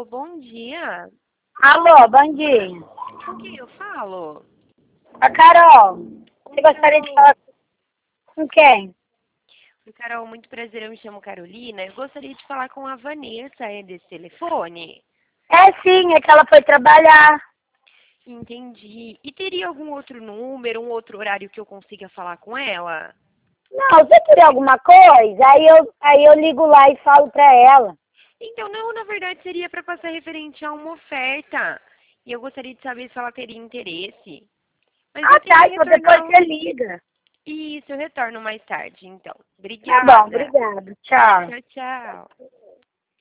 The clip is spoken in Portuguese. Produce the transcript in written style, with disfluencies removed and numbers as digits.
bom dia. Alô, bom dia. Com quem eu falo? A Carol, você gostaria de falar com quem? Oi, Carol, muito prazer, eu me chamo Carolina. Eu gostaria de falar com a Vanessa, é desse telefone? É sim, é que ela foi trabalhar. Entendi. E teria algum outro número, um outro horário que eu consiga falar com ela? Não, se eu querer alguma coisa, aí eu ligo lá e falo pra ela. Então, não, na verdade seria para passar referente a uma oferta. E eu gostaria de saber se ela teria interesse. Mas eu Ah, tento tá, então depois retornar. você liga. Isso, eu retorno mais tarde, então. Tá bom, Obrigada. obrigada. Tchau. Tchau, tchau.